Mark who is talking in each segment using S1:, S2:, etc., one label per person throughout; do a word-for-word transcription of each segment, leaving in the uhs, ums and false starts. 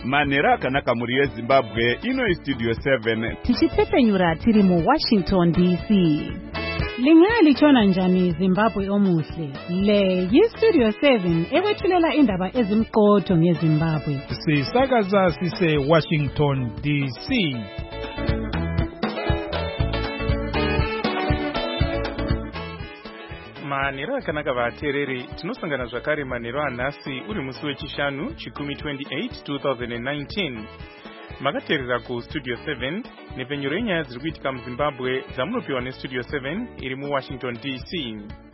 S1: Manera akanaka muri yeZimbabwe ino Studio seven.
S2: Tichitepenyura tiri mu Washington D C. Lingali chona njani Zimbabwe omuhle. Le yi Studio seven ewethulela indaba ezimqotho ngeZimbabwe.
S3: Sisakaza sise Washington D C.
S4: Manero akanaka vatereri tinosangana zvakare manero anhasi uri musi wechishanu chikumi twenty-eight two thousand nineteen. Makateerera ku Studio seven nepenyuro yenyaya dziri kuitika muZimbabwe dzamunopiwa neStudio seven iri muWashington D C.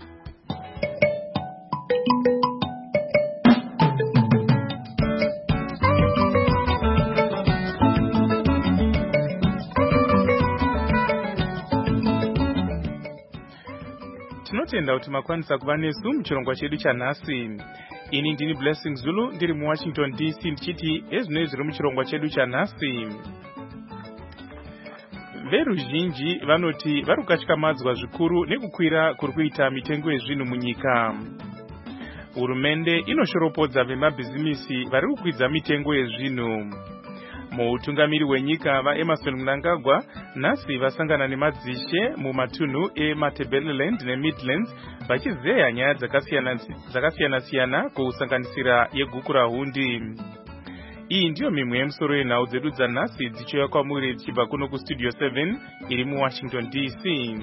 S4: Tinotenda kuti makwanisa kuva nesu muchirongwa chedu chanhasi. Ini ndini Blessing Zulu ndiri muWashington D C ndichiti ezvinoi zviri muchirongwa chedu chanhasi. Veruzhinji vanoti vari kukatyamadzwa zvikuru nekukwira kuri kuita mitengo yezvinhu munyika. Hurumende inoshoropodza vemabhizimisi vari kukwidza mitengo yezvinhu. Muutungamiri wenyika vaEmerson Mnangagwa nhasi vasangana nemadzishe mumatunhu eMatabeleland neMidlands vachizeya nyaya dzakasiyana-siyana kusanganisira yeguku rahundi. Iyi ndiyo mimwe yemusoro yenhau dzedu dzanhasi dzichiuya kwamuri dzichibva kuno kuStudio seven iri muWashington D C.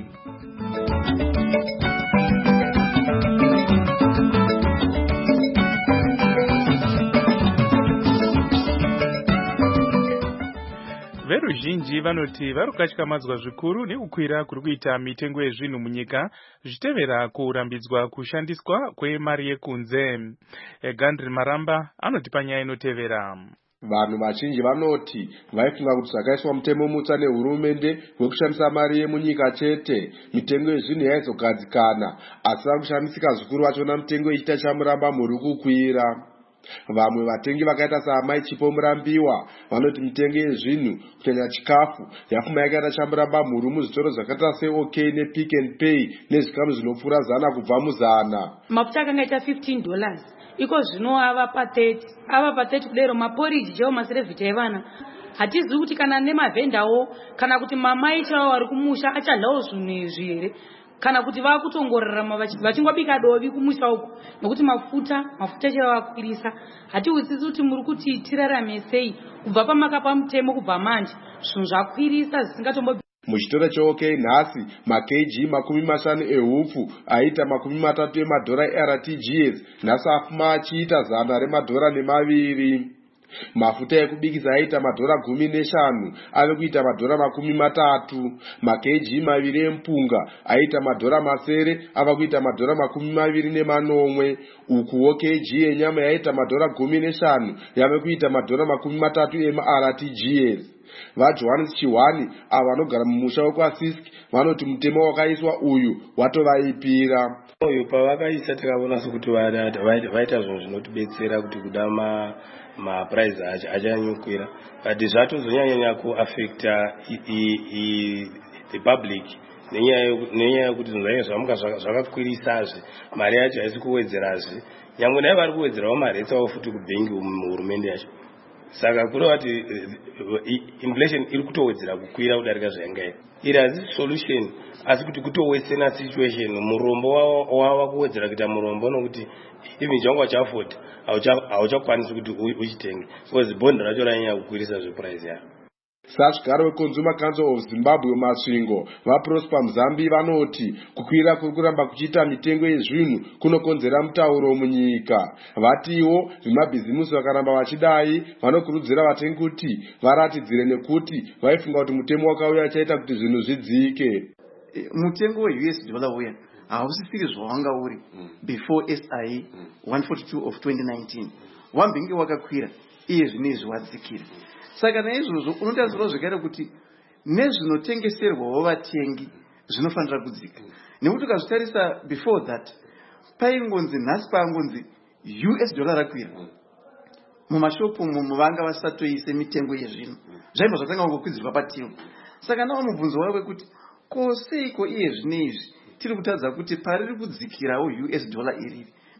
S4: Veruzhinji vanoti vari kukatyamadzwa zvikuru nekukwira kuri kuita mitengo yezvinhu munyika zvichitevera kurambidzwa kushandiswa kwemari yekunze. Gandri Maramba anoti panyaya inotevera.
S5: Vanhu vazhinji vanoti vaifunga kuti zvakaiswa mutemo mutsva nehurumende wekushandisa mari yemunyika chete mitengo yezvinhu yaizogadzikana, asi vari kushamisika zvikuru vachiona mitengo ichiita chamuramba muri kukwira. Vamwe vatengi vakaita saamai Chipo Murambiwa vanoti mitengo yezvinhu kunyanya chikafu yapfuma yakaita chamuramba mhuru muzvitoro zvakaita seOK nePick and Pay nezvikamu zvinopfuura zana kubva muzana.
S6: Mafuta akanga aita fifteen dollars iko zvino ava pa thirty ava pa thirty kudero maporiji chaiwo maserevhita evana. Hatizivi kuti kana nemavhendawo kana kuti mamai chaiwo vari kumusha achadlawo zvinhu izvi here kana kuti vakutongorarama vachingobika dovi kumusha uko nokuti mafuta mafuta chaiwo akwirisa. Hatiudzisi kuti muri kuti tirarame sei kubva pamakapa mutemo kubva manje zvinhu zvakwirisa zvisingatombo.
S5: Muchitoro cheOK nhasi makg makumi mashanu ehupfu aita makumi matatu emadhora eR T G S nhasi afuma achiita zana remadhora nemaviri. Mafuta ekubikisa aita madhora gumi neshanu ave kuita madhora makumi matatu. Makg maviri empunga aita madhora masere ava kuita madhora makumi maviri nemanomwe. Ukuwo kg yenyama yaita madhora gumi neshanu yave kuita madhora makumi matatu emaR T G S. VaJohannes Chihwani ava vanogara mumusha wekwaSisk vanoti mutemo wakaiswa uyu watovaipira.
S7: Uyu pavakaisa takaona sokuti vaita zvinhu zvinotibetsera kuti kuda ma maprice achanyukwira, but zvatozonyanya kuaffecta the public nenyaya yekuti zvinhu zvaive zvamuka zvakakwirisazve, mari yacho haisi kuwedzerazve, nyangwe naye vari kuwedzerawo mari etsawo futi kubhengi muhurumende yacho. Saka kureva kuti inflation iri kutowedzera kukwira kudarika zvaingaita. Iri hasi solution asi kuti kutowesena situation. Murombo wava kuwedzera kuita murombo nokuti even changwa chafuta hauchakwanisi kuti uchitenge because bond racho ranyanya kukwirisa zveprice yayo.
S5: Sachigaro weConsumer Council of Zimbabwe Masvingo vaProsper Mzambi vanoti kukwira kuri kuramba kuchiita mitengo yezvinhu kunokonzera mutauro munyika. Vatiwo vemabhizimusi vakaramba vachidai vanokurudzira vatengi kuti varatidzire nekuti vaifunga kuti mutemo wakauya chaita kuti zvinhu zvidzike.
S8: Mutengo we U S dollar uya hausisiri zvawanga uri before S I one forty-two of twenty nineteen. Wambinge wakakwira iye zvinezvi wadzikira. Saka naizvozvo unotarisirwa zvakare kuti nezvinotengeserwawo vatengi zvinofanira kudzika. Nekuti ukazvitarisa before that paingonzi nhasi pangonzi U S dollar rakwira mumashopu muvanga vasatoise mitengo yezvinhu zvaibva zvatanga kukwidzirwa patilo. Saka nawo mubvunzo wavo kuti ko seiko iye zvinezvi tiri kutadza kuti pariri kudzikirawo U S dollar iriri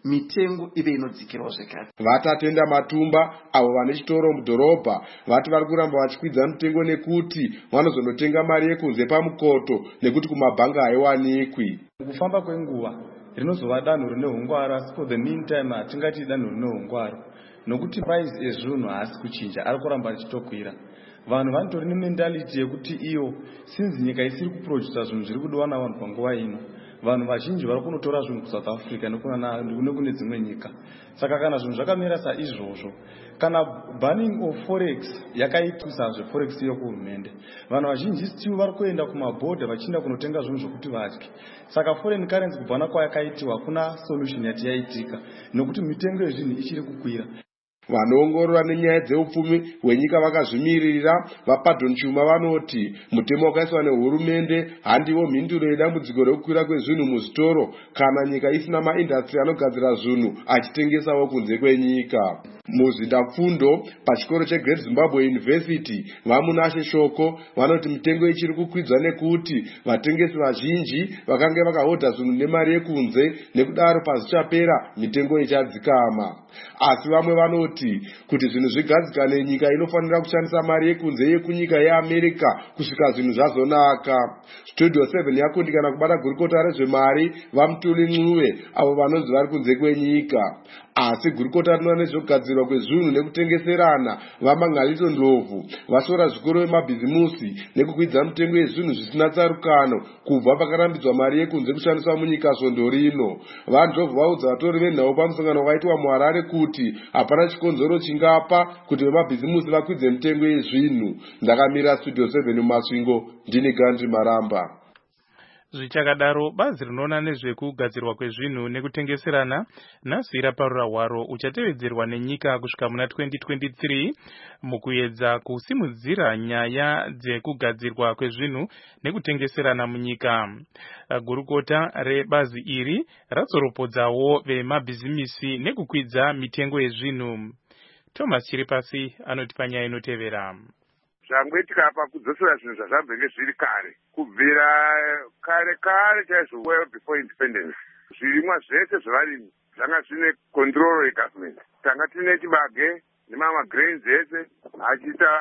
S8: mitengo ive inodzikirawo zvekare.
S5: Vatatenda Matumba avo vane chitoro mudhorobha vati vari kuramba vachikwidza mitengo nekuti vanozonotenga mari yekunze pamukoto nekuti kumabhanga haiwanikwi.
S9: Kufamba kwenguva rinozova danho rine hungwara, asi for the meantime hatingati danho rine hungwara nokuti price ezvinhu haasi kuchinja, ari kuramba achitokwira. Vanhu vanotori nementality yekuti iyo since nyika isiri kuproducer zvinhu zviri kudiwa navanhu panguva ino, vanhu vazhinji vari kunotora zvinhu kuSouth Africa nekune dzimwe nyika. Saka kana zvinhu zvakamira saizvozvo, kana banning of forex yakaitisa zveforex yokuhurumende, vanhu vazhinji still vari kuenda kumabhodha vachienda kunotenga zvinhu zvokuti vadye. Saka foreign currency kubvana kwayakaitiwa kuna solution yati yaitika nokuti mitengo yezvinhu ichiri kukwira.
S5: Vanoongorora nenyaya dzeupfumi hwenyika vakazvimirira vaPadon Chuma vanoti mutemo wakaiswa nehurumende handiwo mhinduro yedambudziko rekukwira kwezvinhu muzvitoro kana nyika isina maindastri anogadzira zvinhu achitengesawo kunze kwenyika. Muzvindapfundo pachikoro cheGreat Zimbabwe University vamunashe shoko vanoti mitengo ichiri kukwidzwa nekuti vatengesi vazhinji vakange vakahodha zvinhu nemari yekunze, nekudaro pazvichapera mitengo ichadzikama. Asi vamwe vanoti kuti zvinhu zvigadzikane nyika inofanira kushandisa mari yekunze yekunyika yeAmerica kusvika zvinhu zvazonaka. Studio seven yakundikana kubata gurukota rezvemari vaMutuli Ncube avo vanonzi vari kunze kwenyika. Asi gurukota rinoona nezvekugadzirwa kwezvinhu nekutengeserana vaMangaliso Ndlovu vashora zvikuru vemabhizimusi nekukwidza mitengo yezvinhu zvisina tsarukano kubva pakarambidzwa mari yekunze kushandiswa munyika svondo rino. VaNdlovu vaudza vatori venhau pamusangano wakaitwa muHarare kuti hapana chikonzero chingapa kuti vemabhizimusi vakwidze mitengo yezvinhu. Ndakamira Studio seven muMasvingo, ndini Gandhi Maramba.
S4: Zvichakadaro, bazi rinoona nezvekugadzirwa kwezvinhu nekutengeserana nhasi raparura hwaro uchatevedzerwa nenyika kusvika muna twenty twenty-three mukuedza kusimudzira nyaya dzekugadzirwa kwezvinhu nekutengeserana munyika. Gurukota rebazi iri ratsoropodzawo vemabhizimisi nekukwidza mitengo yezvinhu. Thomas Chiripasi anotipa nyaya inotevera.
S10: Zvangwetika apa kudzosera zvinhu zvazvabvenge zviri kare kubvira kare kare chaizvo well before independence. Zvirimwa zvese zvevarimi zvanga zvine control yegovernment. Tanga tine chibage nemama grains ese achiita.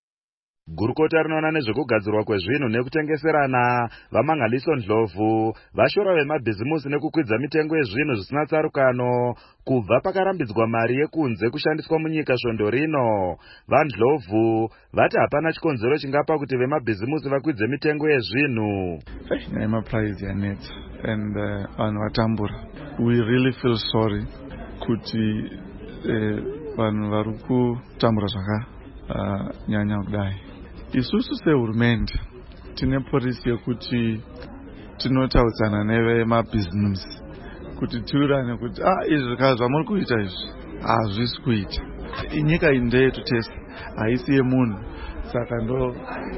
S1: Gurukota rinoona nezvekugadzirwa kwezvinhu nekutengeserana vaMangaliso Ndlovu vashora vemabhizimusi nekukwidza mitengo yezvinhu zvisina tsarukano kubva pakarambidzwa mari yekunze kushandiswa munyika svondo rino. VaNdlovu vati hapana chikonzero chingapa kuti vemabhizimusi vakwidze mitengo yezvinhu.
S11: Nyaya price yanetsa and vanhu vatambura. We really feel sorry kuti vanhu vari kutambura zvakanyanya kudai. Isusu sehurumende tine polisi yekuti tinotaudzana nevemabhizimusi kuti tiurane kuti ah izvi kana zvamuri kuita izvi hazvisi kuita. Inyika iyi ndeyetu tese, haisi yemunhu. Saka ndo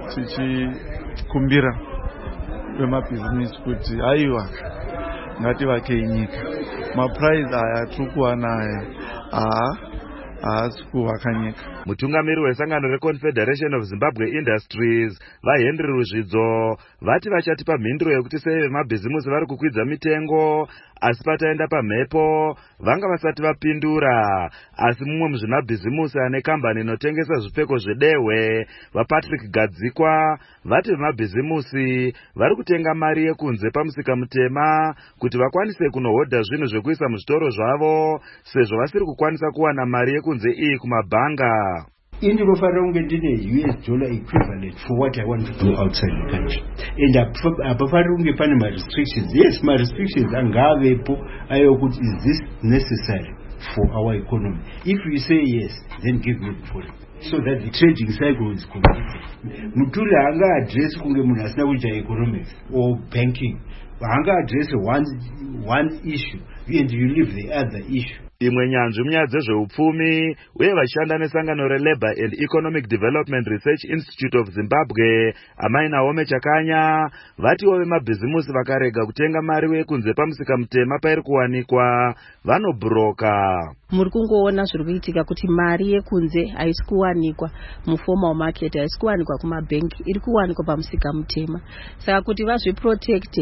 S11: tichikumbira vemabhizimusi kuti haiwa ngativake inyika. Maprize aya tiri kuwana aya haa haasi kuvaka nyika.
S1: Mutungamiri wesangano reConfederation of Zimbabwe Industries vaHenry Ruzvidzo vati vachatipa mhinduro yekuti sei vemabhizimusi vari kukwidza mitengo, asi pataenda pamhepo vanga vasati vapindura. Asi mumwe muzvimabhizimusi ane kambani inotengesa zvipfeko zvedehwe vaPatrick Gadzikwa vati vemabhizimusi vari kutenga mari yekunze pamusika mutema kuti vakwanise kunohodha zvinhu zvekuisa muzvitoro zvavo sezvo vasiri kukwanisa kuwana mari yekunze iyi kumabhanga.
S12: Indinofanira kunge ndine U S dollar equivalent for what I want to do outside the country. And hapafaniri kunge pane ma-restrictions. Yes, ma-restrictions angavepo ayo kuti is this necessary for our economy. If you say yes, then give me the foreign. So that the trading cycle is completed. Mutuli hanga address kunge munhu asina kuita economics or banking. Hanga address one, one issue and you leave the other issue.
S1: Imwe nyanzvi munyaya dzezveupfumi uye vachishanda nesangano reLabour and Economic Development Research Institute of Zimbabwe Amai Naomi Chakanya vatiwo vemabhizimusi vakarega kutenga mari yekunze pamusika mutema pairi kuwanikwa vanobhuroka.
S13: Muri kungoona zviri kuitika kuti mari yekunze haisi kuwanikwa muformal market, haisi kuwanikwa kumabhengi, iri kuwanikwa pamusika mutema. Saka kuti vazviprotecte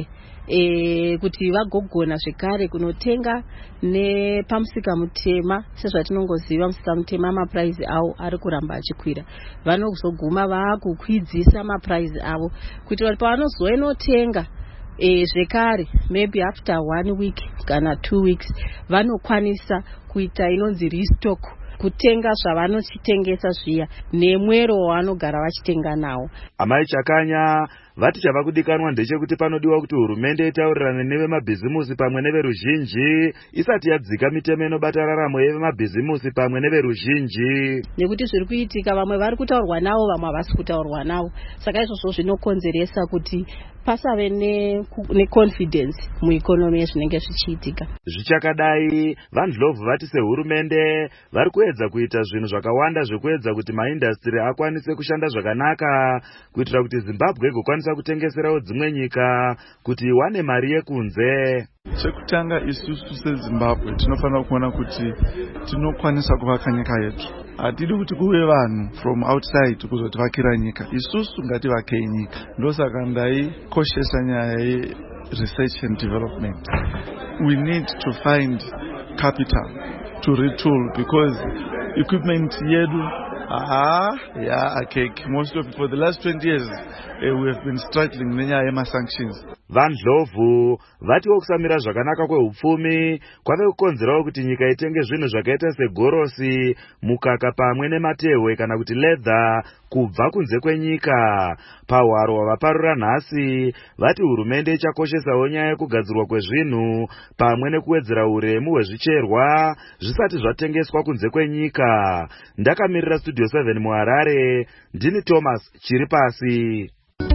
S13: e, kuti vagogona zvekare kunotenga nepamusika mutema. Sezvatinongoziva musika mutema amapuraizi avo ari kuramba achikwira, vanozoguma vaakukwidzisa mapuraizi avo kuitira kuti pavanozoinotenga e, zvekare maybe after one week kana two weeks vanokwanisa kuita inonzi restock, kutenga zvavanochitengesa zviya nemwero wavanogara vachitenga nawo.
S1: Amai Chakanya vati chava kudikanwa ndechekuti panodiwa kuti hurumende itaurirane nevemabhizimusi pamwe neveruzhinji isati yadzika mitemo inobata raramo yevemabhizimusi pamwe neveruzhinji,
S13: nekuti zviri kuitika vamwe vari kutaurwa navo vamwe havasi kutaurwa navo. Saka izvozvo zvinokonzeresa kuti pasave neconfidence muikonomi yezvinenge zvichiitika.
S1: Zvichakadai, vaNdlovu vati sehurumende vari kuedza kuita zvinhu zvakawanda zvekuedza kuti maindastri akwanise kushanda zvakanaka kuitira kuti Zimbabwe igokwanisa kutengeserawo dzimwe nyika kuti iwane mari yekunze.
S11: Chekutanga isusu seZimbabwe tinofanira kuona kuti tinokwanisa kuvaka nyika yetu. Hatidi kuti kuve vanhu from outside kuzotivakira nyika, isusu ngativakei nyika. Ndosaka ndaikoshesa nyaya ye-research and development. We need to find capital to retool because equipment yedu Ah, yeah, okay. Most of for the last twenty years, uh, we have been struggling nenyaya yema-sanctions.
S1: VaNdlovu vatiwo kusamira zvakanaka kwehupfumi kwave kukonzerawo kuti nyika itenge zvinhu zvakaita segorosi, mukaka pamwe nematehwe kana kuti leather kubva kunze kwenyika. Pahwaro hwavaparura nhasi vati hurumende ichakoshesawo nyaya yekugadzirwa kwezvinhu pamwe nekuwedzera uremu hwezvicherwa zvisati zvatengeswa kunze kwenyika. Ndakamirira Studio seven muHarare, ndini Thomas Chiripasi.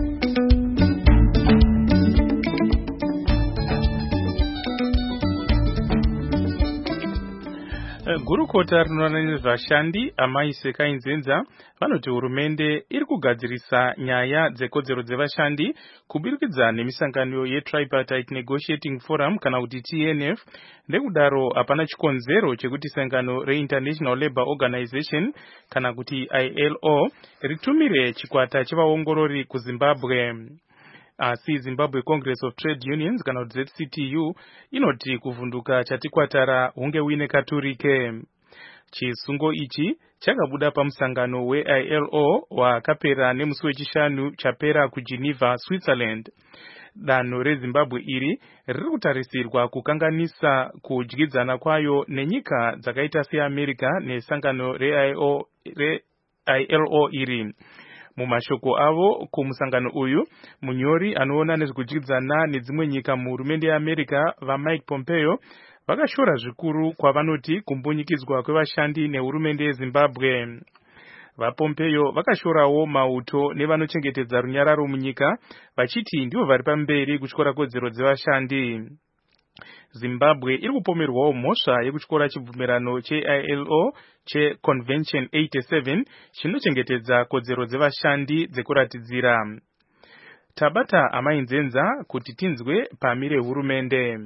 S4: Gurukota rinoona nezvashandi Amai Sekainzenza vanoti hurumende iri kugadzirisa nyaya dzekodzero dzevashandi kubirikidza nemisangano yeTripartite Negotiating Forum kana kuti T N F. Nekudaro hapana chikonzero chekuti sangano reInternational Labour Organization kana kuti I L O ritumire chikwata chevaongorori kuZimbabwe. Asi Zimbabwe Congress of Trade Unions kana kuti Z C T U inoti kuvhunduka chatikwatara hunge uine katurike. Chisungo ichi chakabuda pamusangano we-I L O wakapera nemusi wechishanu chapera kuGeneva, Switzerland. Danho reZimbabwe iri riri kutarisirwa kukanganisa kudyidzana kwayo nenyika dzakaita seAmerica nesangano re-I L O iri. Mumashoko avo kumusangano uyu, munyori anoona nezvekudyidzana nedzimwe nyika muhurumende yeAmerica vaMike Pompeo vakashora zvikuru kwavanoti kumbunyikidzwa kwevashandi nehurumende yeZimbabwe. VaPompeo vakashorawo mauto nevanochengetedza runyararo munyika vachiti ndivo vari pamberi kutyora kodzero dzevashandi. Zimbabwe iri kupomerwawo mhosva yekutyora chibvumirano che-I L O che-Convention eighty-seven chinochengetedza kodzero dzevashandi dzekuratidzira. Tabata Amainzenza kuti tinzwe pamire hurumende.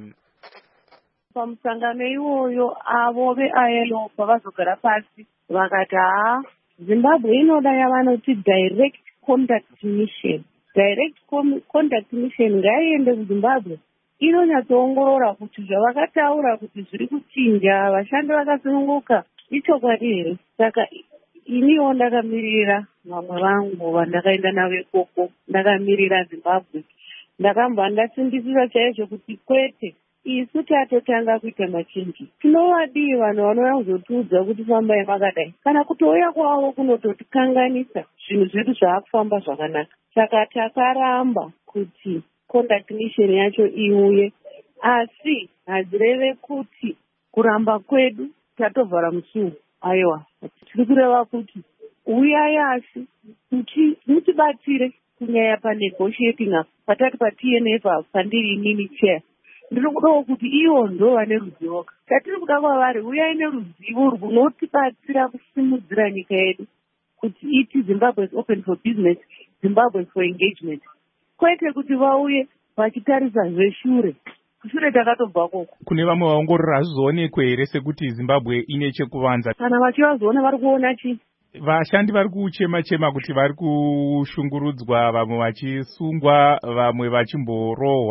S14: Pamusangano iwoyo avo ve-I L O pavazogara pasi vakati haa Zimbabwe inoda yavanoti direct contact mission. Direct contact mission ngaiende kuZimbabwe inonyatsoongorora kuti zvavakataura kuti zviri kuchinja vashandi vakasununguka ichokwadi here. Saka iniwo ndakamirira vamwe vangu vandakaenda navo ikoko, ndakamirira Zimbabwe. Ndakambva ndasimbisisa chaizvo kuti kwete isu tatotanga kuita machinji. Tinovadii vanhu vanouya kuzotiudza kuti fambai makadai kana kutouya kwavo kunototikanganisa zvinhu zvedu zvaakufamba zvakanaka. Saka takaramba kuti contact mission yacho iuye, asi hadzireve kuti kuramba kwedu tatovhara musuwo. Aiwa, tiri kureva kuti uyai asi mutibatsire kunyaya panegotiating apa patati pa-T N F apa pandiri inini chair. Ndiri kudawo kuti ivo ndo vane ruzivo. Tatiri kuda kwavari uyai neruzivo runotibatsira kusimudzira nyika yedu kuti iti Zimbabwe is open for business, Zimbabwe is for engagement. Kwete kuti vauye vachitarisa zveshure. Kushure takatobva koko.
S4: Kune vamwe vaongorora hazvizoonekwe here sekuti Zimbabwe ine chekuvanza?
S14: Kana vachivazoona vari kuona chii?
S4: Vashandi vari kuchema chema kuti vari kushungurudzwa, vamwe vachisungwa, vamwe vachimborohwa.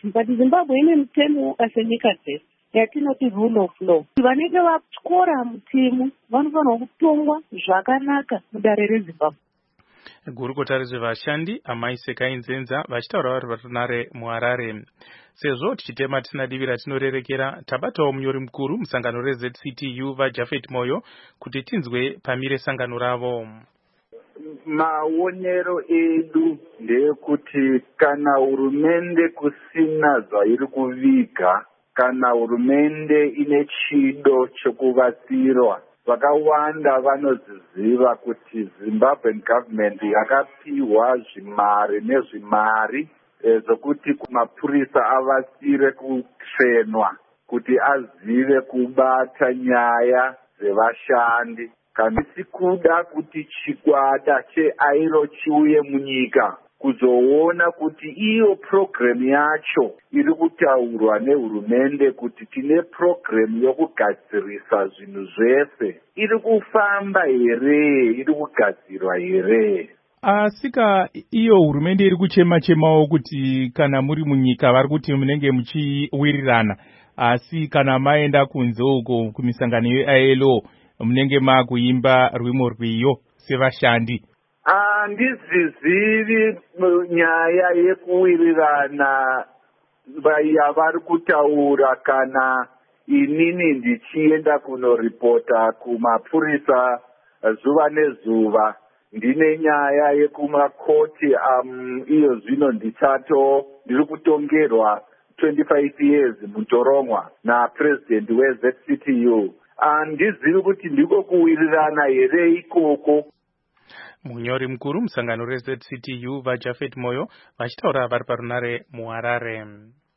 S14: corruption, but Zimbabwe ine mutemo wakasenyeka dzese yatinoti rule of law. Vanenge vatyora mutemo vanofanirwa kutongwa zvakanaka mudare reZimbabwe.
S4: Gurukota rezvevashandi Amai Sekai Nzenza vachitaura vari patunare muHarare. Sezvo tichitema tisina divira tinorerekera, tabatawo munyori mukuru musangano reZ C T U vaJafet Moyo kuti tinzwe pamire sangano ravo.
S15: Maonero edu ndeyekuti kana hurumende kusina zvairi kuviga, kana hurumende ine chido chokuvatsirwa, vakawanda vanoziziva kuti Zimbabwean government yakapiwa zvimari nezvimari e, zokuti mapurisa avatsire kutrenwa kuti azive kubata nyaya dzevashandi. Kana sikuda kuti chikwata cheairo chiuye munyika kuzoona kuti iyo program yacho iri kutaurwa nehurumende kuti tine program yokugadzirisa zvinhu zvese iri kufamba here, iri kugadzirwa here.
S4: Asika iyo hurumende iri kuchema chemawo kuti kana muri munyika vari kuti munenge muchiwirirana, asi kana maenda kunze uko kumisangano ye-I L O munenge makuimba rwimo rwiyo sevashandi.
S15: Handizizivi nyaya yekuwirirana yavari kutaura kana inini ndichienda kunoripota kumapurisa zuva nezuva. Ndine nyaya yekumakoti um, iyo zvino ndichato ndiri kutongerwa twenty-five years mutoromwa na president weZ C T U. Handizivi kuti ndiko kuwirirana here ikoko.
S4: Munyori mukuru musangano reZ C T U vaJafet Moyo vachitaura vari parunare muHarare.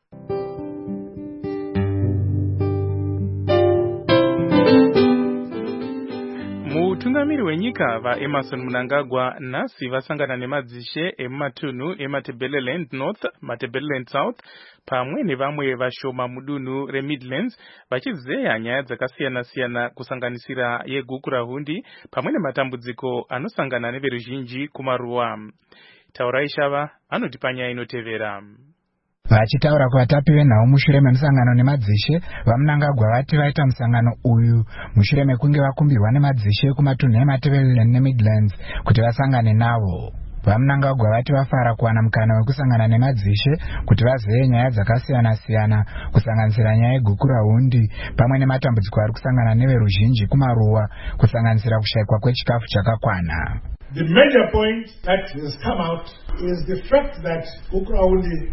S4: Mutungamiri wenyika vaEmerson Mnangagwa nhasi vasangana nemadzishe emumatunhu eMatabeleland North, Matabeleland South pamwe nevamwe vashoma mudunhu reMidlands vachizeya nyaya dzakasiyana-siyana kusanganisira yeGukurahundi pamwe nematambudziko anosangana neveruzhinji kumaruwa. Taurai Shava anotipa nyaya inotevera.
S16: Vachitaura kuvatapi venhau mushure memusangano nemadzishe, vaMnangagwa vati vaita musangano uyu mushure mekunge vakumbirwa nemadzishe kumatunhu eMatabeleland neMidlands kuti vasangane navo. VaMnangagwa vati vafara kuwana mukana wekusangana nemadzishe kuti vazive nyaya dzakasiyana-siyana kusanganisira nyaya yeGukurahundi pamwe nematambudziko ari kusangana neveruzhinji kumaruwa kusanganisira kushayikwa kwechikafu chakakwana.
S17: The major point that has come out is the fact that Gukurahundi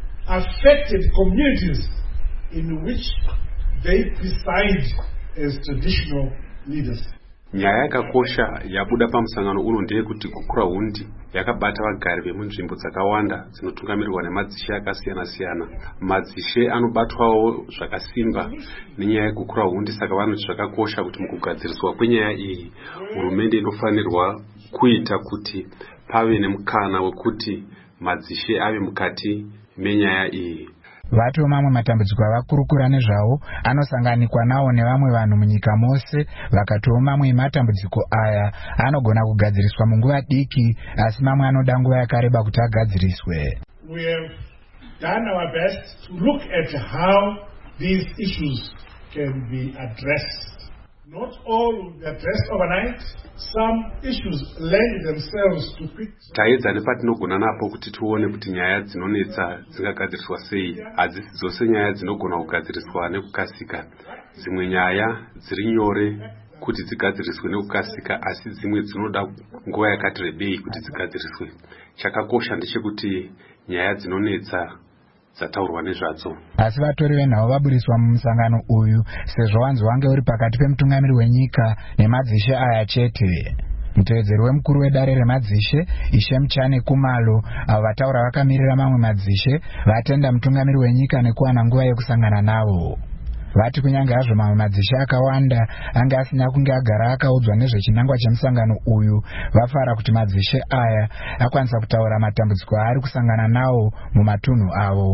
S17: affected communities in which they preside as traditional leaders.
S18: Nyaya yakakosha yabuda pamusangano uno ndeyekuti Gukurahundi yakabata vagari vemunzvimbo dzakawanda dzinotungamirirwa nemadzishe akasiyana-siyana. Madzishe anobatwawo zvakasimba nenyaya yeGukurahundi, saka vanoti zvakakosha kuti mukugadziriswa kwenyaya iyi hurumende inofanirwa kuita kuti pave nemukana wekuti madzishe ave mukati menyaya iyi.
S16: Vatiwo mamwe matambudziko avakurukura nezvawo anosanganikwa nawo nevamwe vanhu munyika mose, vakatiwo mamwe matambudziko aya anogona kugadziriswa munguva diki asi mamwe anoda nguva yakareba kuti agadziriswe.
S17: We have done our best to look at how these issues can be addressed. Not all will be addressed overnight. Some issues lend themselves to quick.
S18: Taedza nepatinogona napo kuti tuone kuti nyaya dzinonetsa dzingagadziriswa sei. Hadzisi dzose nyaya dzinogona kugadziriswa nekukasika. Dzimwe nyaya dziri nyore kuti dzigadziriswe nekukasika, asi dzimwe dzinoda nguva yakati rebei kuti dzigadziriswe. Chakakosha ndechekuti nyaya dzinonetsa dzataurwa nezvadzo.
S16: Asi vatori venhau vaburiswa mumusangano uyu sezvo wanzi wange uri pakati pemutungamiri wenyika nemadzishe aya chete. Mutevedzeri wemukuru wedare remadzishe Ishe Mchane Kumalo, avo vataura vakamirira mamwe madzishe, vatenda mutungamiri wenyika nekuwana nguva yekusangana navo. Vati kunyange hazvo mamwe madzishe akawanda ange asina kunge agara akaudzwa nezvechinangwa chemusangano uyu, vafara kuti madzishe aya akwanisa kutaura matambudziko ari kusangana nawo mumatunhu avo.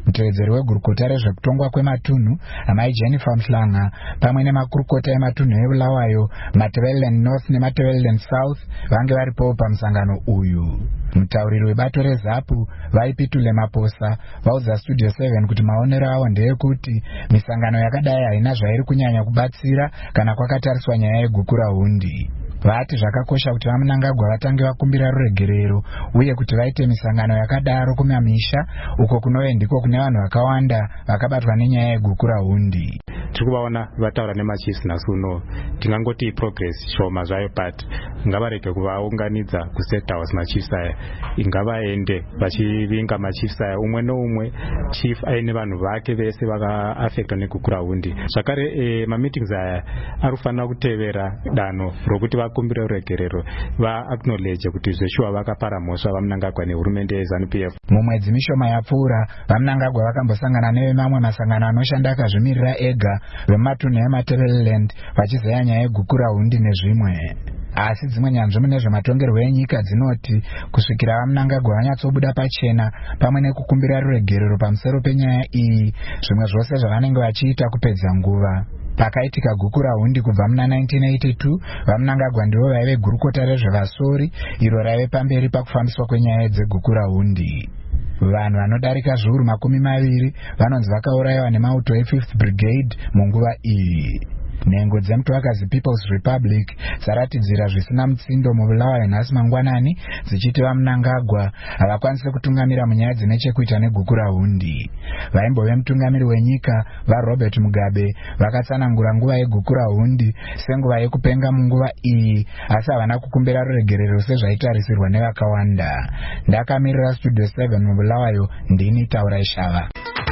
S16: Mutevedzeri wegurukota rezvekutongwa kwematunhu amai Jennifer Mhlanga pamwe nemakurukota ematunhu eBulawayo, Matabeleland North neMatabeleland South vange varipo pamusangano uyu. Mutauriri webato reZAPU vaipitule Maposa vaudza Studio seven kuti maonero avo ndeyekuti misangano yakadai haina zvairi kunyanya kubatsira kana kwakatariswa nyaya yegukura hundi. Vati zvakakosha kuti vaMnangagwa vatange vakumbira ruregerero uye kuti vaite misangano yakadaro kumamisha uko kunove ndiko kune vanhu vakawanda vakabatwa nenyaya yegukura hundi.
S19: Tikuvaona vataura nemachiefs nhasi uno tingangoti progress shoma zvayo but ngavarege kuvaunganidza kustate house machiefs aya, ngavaende vachivinga machiefs aya umwe noumwe chief aine vanhu vake vese vakaafectwa negukura hundi. Zvakare e, mameetings aya arikufanira kutevera danho rokuti vakumbire ruregerero vaacknowledge kuti zveshuwa vakapara mhosva vaMnangagwa nehurumende yeZANU-P F.
S16: Mumwedzi mishoma yapfuura vaMnangagwa vakambosangana nevemamwe masangano anoshanda akazvimirira ega vematunhu eMatabeleland vachizeya nyaya yegukura hundi nezvimwe. Asi dzimwe nyanzvi mune zvematongerwo enyika dzinoti kusvikira vaMnangagwa vanyatsobuda pachena pamwe nekukumbira ruregerero pamusoro penyaya iyi, zvimwe zvose zvavanenge vachiita kupedza nguva. Pakaitika gukura hundi kubva muna nineteen eighty-two, vaMnangagwa ndivo vaive gurukota rezvevasori iro raive pamberi pakufambiswa kwenyaya dzegukura hundi. Vanhu vanodarika zviuru makumi maviri vanonzi vakaurayiwa nemauto e-fifth Brigade munguva iyi. Nhengo dzemutwakazi People's Republic dzaratidzira zvisina mutsindo muBulawayo nhasi mangwanani dzichiti vaMnangagwa havakwanisi kutungamira munyaya dzine chekuita negukura hundi. Vaimbove mutungamiri wenyika vaRobert Mugabe vakatsanangura nguva yegukura hundi senguva yekupenga munguva iyi, asi havana kukumbira ruregerero sezvaitarisirwa nevakawanda. Ndakamirira Studio seven muBulawayo, ndini Taurai Shava.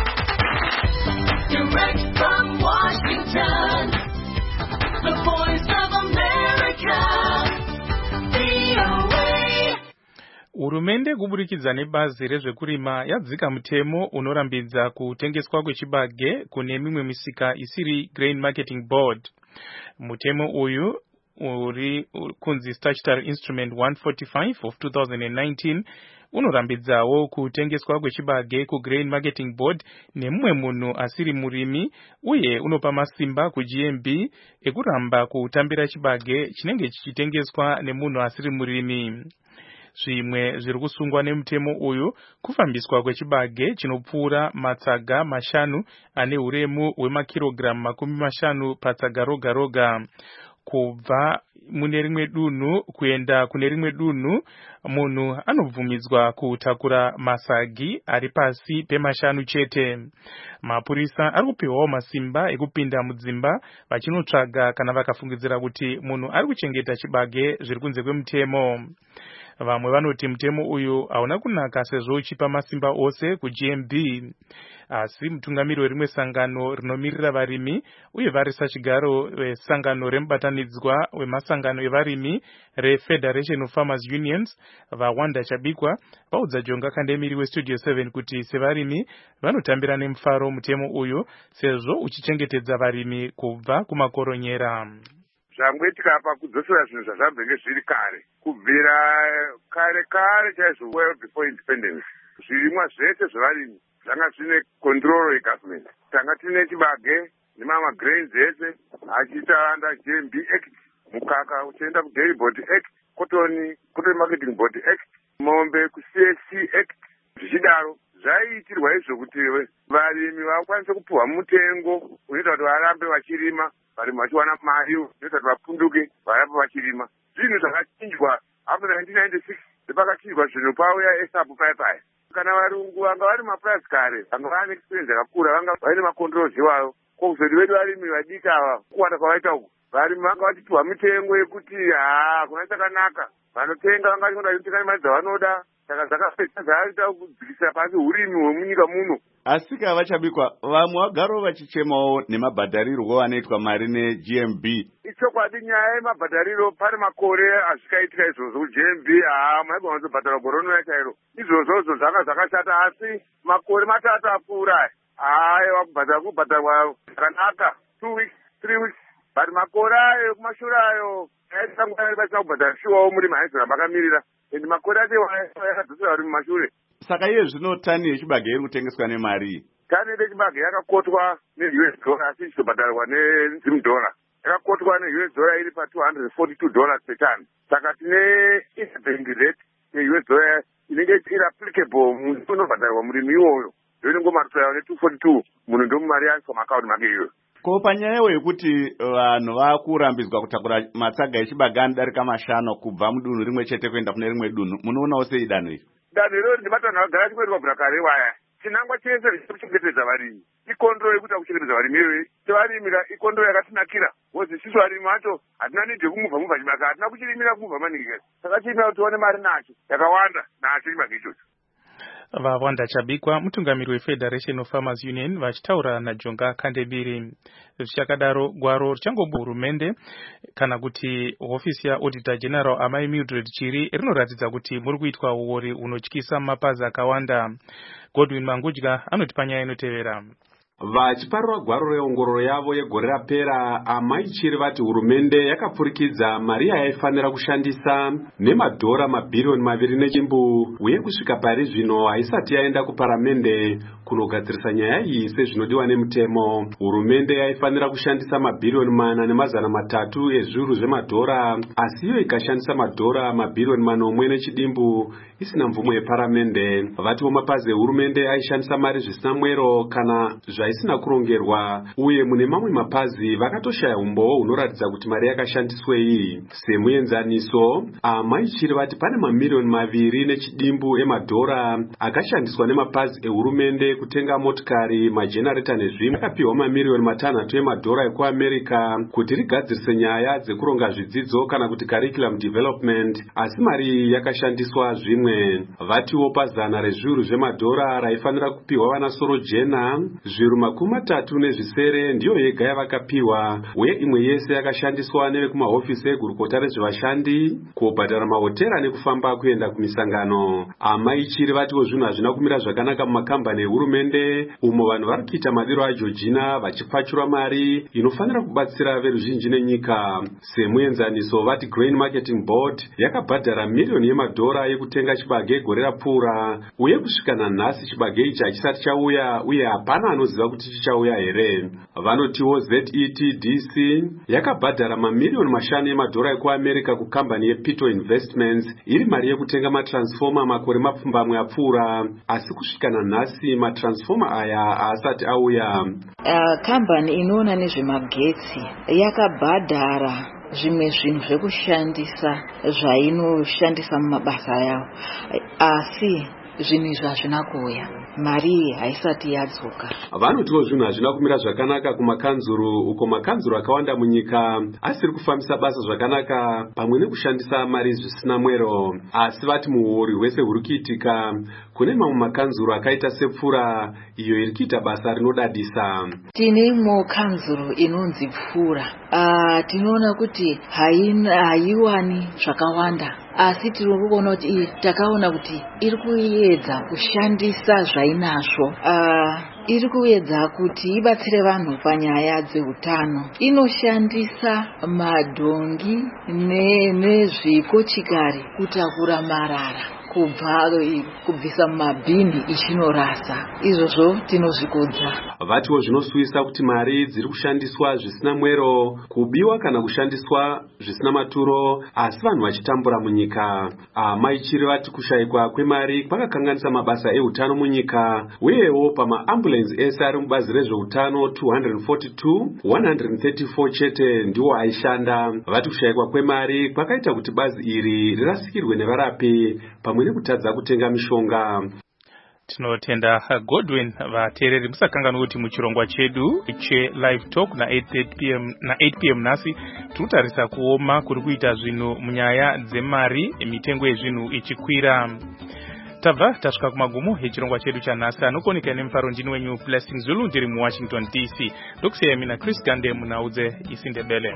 S20: Direct from Washington, the voice of America, V O A.
S4: Hurumende kuburikidza nebazi rezvekurima yadzika mutemo unorambidza kutengeswa kwechibage kune mimwe misika isiri Grain Marketing Board. Mutemo uyu uri kunzi Statutory Instrument one forty-five of two thousand nineteen unorambidzawo kutengeswa kwechibage kuGrain Marketing Board nemumwe munhu asiri murimi, uye unopa masimba kuG M B ekuramba kutambira chibage chinenge chichitengeswa nemunhu asiri murimi. Zvimwe zviri kusungwa nemutemo uyu kufambiswa kwechibage chinopfuura matsaga mashanu ane uremu hwemakirogiramu makumi mashanu patsaga roga roga. Kubva mune rimwe dunhu kuenda kune rimwe dunhu, munhu anobvumidzwa kutakura masagi ari pasi pemashanu chete. Mapurisa ari kupiwawo masimba ekupinda mudzimba vachinotsvaga kana vakafungidzira kuti munhu ari kuchengeta chibage zviri kunze kwemutemo. Vamwe vanoti mutemo uyu hauna kunaka sezvo uchipa masimba ose kuG M B. Asi mutungamiri werimwe sangano rinomirira varimi uye varisa chigaro wesangano remubatanidzwa wemasangano evarimi reFederation of Farmers Unions vaWanda Chabikwa vaudza Jonga Kandemiri weStudio seven kuti sevarimi vanotambira nemufaro mutemo uyu sezvo uchichengetedza varimi kubva kumakoronyera.
S10: Zvamboitika apa kudzosera zvinhu zvazvabvenge zviri kare kubvira kare kare chaizvo well before independence. Zvirimwa zvese zvevarimi zvanga zvine control yegovernment. Tanga tine chibage nemama grains ese achiita under G M B Act, mukaka uchienda kuDairy Board Act, cotton cotton marketing board act, mombe kuC S C Act. Zvichidaro zvaiitirwa izvo kuti varimi vakwanise kupuhwa mutengo unoita kuti varambe vachirima, varimi vachiwana mari unoita kuti vapunduke varambe vachirima. Zvinhu zvakachinjwa after nineteen ninety-six nepakachinjwa zvinhu pauya esapu paipai. Kana varungu vanga vari maprice kare vanga vane experience yakakura, vanga vaine macontrols iwayo. Kozoti vedu varimi vadiki ava kuwanda kwavaita uku, varimi vanga vachipiwa mitengo yekuti haa kuna chakanaka, vanotenga vanga vachinoda kutenga nemari dzavanoda. Saka zvakapedza zvaaita kudzikisa pasi urimi hwemunyika muno.
S21: Asi Chabikwa, vamwe vagaro vachichemawo nemabhadharirwo anoitwa mari neG M B.
S10: Ichokwadi nyaya yemabhadhariro, pane makore azvikaitika izvozvo kuG M B, haa maigona kuzobhadhara gore rinouya chairo. Izvozvozvo zvanga zvakashata, asi makore matatu apfuura haiwa kubhadhara kubhadharwa zvakanaka two weeks three weeks. But makore ayo kumashure ayo aisangana vasina kubhadhara shuwawo murimi aizoramba akamirira. Ende makore acho yakadzosera vari mumashure.
S21: saka iye zvino tani yechibage iri kutengeswa nemari
S10: tani yechibage yakakotwa ne-U S dollar asi ichitobhadharwa nedzimudhora yakakotwa ne-U S dollar iri pa two hundred forty-two dollars per ton saka tine interbank rate ye-U S dollar inenge iri applicable munhu unobhadharwa murimi iwoyo ndoningomariso yawo ne-two forty-two munhu ndomumari yaiswa maakaunti make iyoyo.
S21: Ko panyayo yekuti vanhu vakurambidzwa kutakura matsaga echibage anodarika mashanu kubva mudunhu rimwe chete kuenda kune rimwe dunhu, munoonawo sei danho iri?
S10: Danho iroro ndimatanho agara chimwe rimabvira kare waya chinangwa chese richikuchengetedza varimi ikondro yekuti akuchengetedza varimi iyoyi sevarimi ikondro yakatinakira wozi isusu varimi vacho hatina nidhi yekumubva mubva chibage hatina kuchirimira kumubva maningi saka chirimira kuti tione mari nacho yakawanda nacho chibage ichocho.
S4: Vawanda Chabikwa, mutungamiri weFederation of Farmers Union, vachitaura naJonga Kandebiri. Zvichakadaro gwaro richangobva hurumende kana kuti hofisi yaAuditor General Amai Mildred Chiri rinoratidza kuti muri kuitwa uori unotyisa mapazi akawanda. Godwin Mangudya anoti panyaya inotevera.
S18: Vachiparura gwaro reongororo yavo yegore rapera, Amai Chiri vati hurumende yakapfurikidza mari yaifanira kushandisa nemadhora mabhirioni maviri nechimbu uye kusvika pari zvino haisati yaenda kuparamende kunogadzirisa nyaya iyi sezvinodiwa nemutemo. Hurumende yaifanira kushandisa mabhirioni mana nemazana matatu ezviuru zvemadhora, asi iyo ikashandisa madhora mabhirioni manomwe nechidimbu isina mvumo yeparamende. Vatiwo mapazi ehurumende aishandisa mari zvisina mwero kana zvaisina kurongerwa, uye mune mamwe mapazi vakatoshaya umboo hunoratidza kuti mari yakashandiswei. Semuenzaniso, Amai Chiri vati pane mamirioni maviri nechidimbu emadhora akashandiswa nemapazi ehurumende kutenga motikari, majenareta nezvimwe. Akapiwa mamirioni matanhatu emadhora ekuAmerica kuti rigadzirise nyaya dzekuronga zvidzidzo kana kuti curriculum development, asi mari yakashandiswa zvimwe. Vatiwo pazana rezviuru zvemadhora raifanira kupiwa vana soro jena, zviuru makumi matatu nezvisere ndiyo yega yavakapiwa, uye imwe yese yakashandiswa nevekumahofisi egurukota rezvevashandi, kubhadhara mahotera nekufamba kuenda kumisangano. Amai Chiri vatiwo zvinhu hazvina kumira zvakanaka mumakambani ehurumende, umo vanhu vari kuita madiro aJorgina vachipfachura mari inofanira kubatsira veruzhinji nenyika. Semuenzaniso, vati Grain Marketing Board yakabhadhara milioni yemadhora yekutenga chibage gore rapfuura, uye kusvika nanhasi chibage ichi hachisati chauya uye hapana anoziva kuti chichauya here. Vanotiwo Z E T D C yakabhadhara mamilioni mashanu emadhora ekuAmerica kukambani yePito Investments iri mari yekutenga matransfoma makore mapfumbamwe apfuura, asi kusvika nanhasi matransfoma aya haasati auya.
S2: Uh, kambani inoona nezvemagetsi yakabhadhara zvimwe zvinhu zvekushandisa zvainoshandisa mumabasa yawo, asi zvinhu izvi hazvina kuuya, mari haisati yadzoka.
S18: Vanotiwo zvinhu hazvina kumira zvakanaka kumakanzuru, uko makanzuru akawanda munyika asiri kufambisa basa zvakanaka pamwe nekushandisa mari zvisina mwero. Asi vati muori hwese huri kuitika kune mamwe makanzuru akaita sepfura iyo iri kuita basa rinodadisa.
S2: Tine imwe kanzuru inonzi Pfura. Uh, tinoona kuti haiwani zvakawanda, asi tiri kuona kuti takaona kuti iri kuedza kushandisa zvainazvo. Uh, iri kuedza kuti ibatsire vanhu panyaya dzeutano. Inoshandisa madhongi nezvikochikari kutakura marara kubva kubvisa mumabhini ichinorasa. Izvozvo tinozvikudza.
S18: Vatiwo zvinosuvisa kuti mari dziri kushandiswa zvisina mwero, kubiwa kana kushandiswa zvisina maturo, asi vanhu vachitambura munyika. Amai Chiri vati kushayikwa kwemari kwakakanganisa mabasa eutano munyika, uyewo pamaambulensi ese ari mubazi rezveutano two hundred forty-two, one hundred thirty-four chete ndiwo aishanda. Vati kushayikwa kwemari kwakaita kuti bazi iri rirasikirwe nevarapi pamwe nekutadza kutenga mishonga.
S4: Tinotenda Godwin. Vateereri musakanganwa kuti muchirongwa chedu cheLive Talk na eight thirty p m na eight p m nhasi tinotarisa kuoma kuri kuita zvinhu munyaya dzemari, mitengo yezvinhu ichikwira. Tabva tasvika kumagumo echirongwa chedu chanhasi. Anokoneka nemufaro ndini wenyu Blessing Zulu, ndiri muWashington D C. Ndokusiya mina Chris Gande munaudze Isindebele.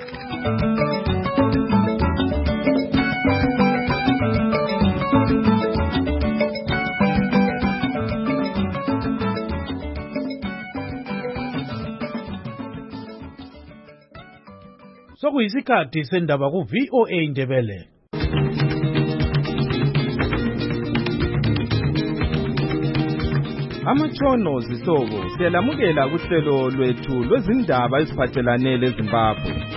S3: Sokuyisikhathi sendaba ku V O A Ndebele.
S6: Amatshono Zihlobo siyalamukela kuhlelo lwethu lwezindaba eziphathelane leZimbabwe.